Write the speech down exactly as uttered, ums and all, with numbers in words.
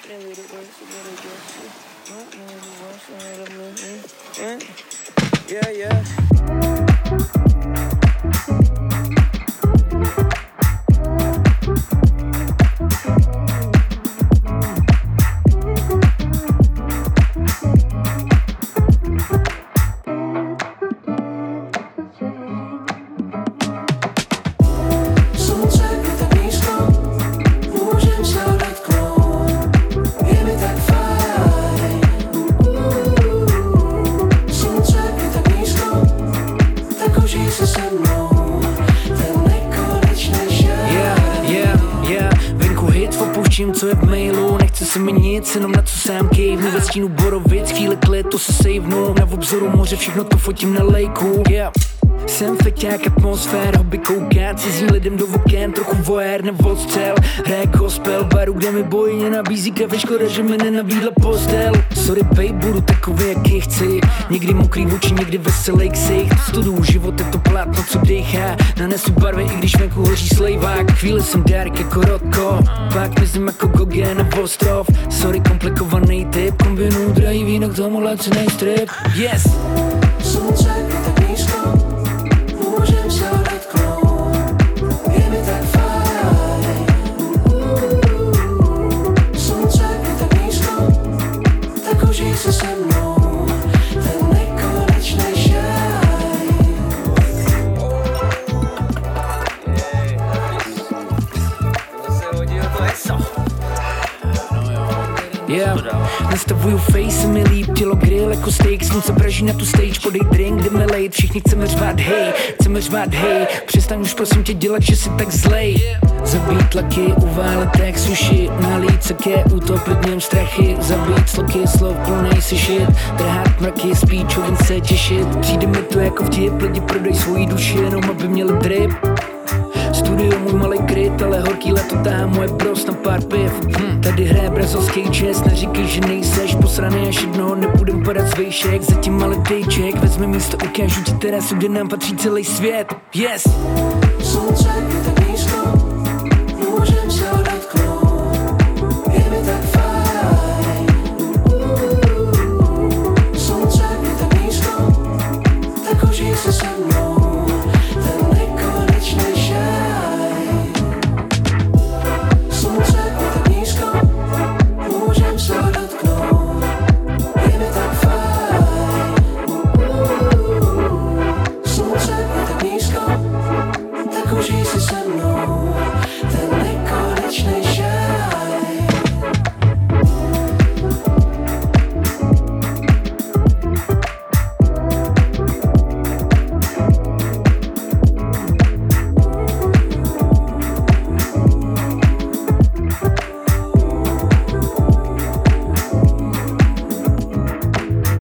Yeah, yeah. Co je v mailu, nechce se mi nic, jenom na co sám kejvnu. Ve stínu Borovic, chvíli klid, to se sejvnu. Na obzoru moře, všechno to fotím na lejku, yeah. Jsem feťák, atmosfér, hobby koukat cizím lidem do oken, trochu voér nebo odstřel. Hraje gospel, baru, kde mi bojně nabízí kafe, škoda, že mi nenabídla postel. Sorry babe, budu takový, jaký chci. Někdy mokrý oči, někdy veselý ksicht. Studuju život, je to plátno, co dýchá. Nanesu barvy, i když venku hoří slejvák. Chvíli jsem dárek jako Rodko, pak mizím jako Gogen a ostrov. Sorry, komplikovaný typ, kombinuju drahý víno k tomu lacinej strip. Yes! Slunce, tak nízko, můžem se dotknout, je mi tak fajn. Slunce, tak nízko, tak užij se se mnou, ten nekonečnej šaj. To se hodí o to eso. Yeah. Nastavuju face, mi líp, tělo grill jako steak. Slunce praží na tu stage, podej drink, jdeme lejt. Všichni chceme řvát hej, chceme řvát hej. Přestaň už prosím tě dělat, že jsi tak zlej. Zabít tlaky, uválet tak suši. Nalít saké, utopit v něm strachy. Zabít sloky, slov plnej si shit. Trhat mraky, spí, čovin se těšit. Přijde mi to jako vtip, lidi prodej svoji duši, jenom aby měli drip. Studio můj malej kryt, ale horký leto táhá moje bros na pár piv. hm. Tady hraje brazilský jazz, neříkej, že nejseš posraný, až jednoho nebudem padat z vejšek. Zatím malý dejček, vezme místo, ukážu ti terasu, kde nám patří celý svět. Yes! Slunce, tak nízko,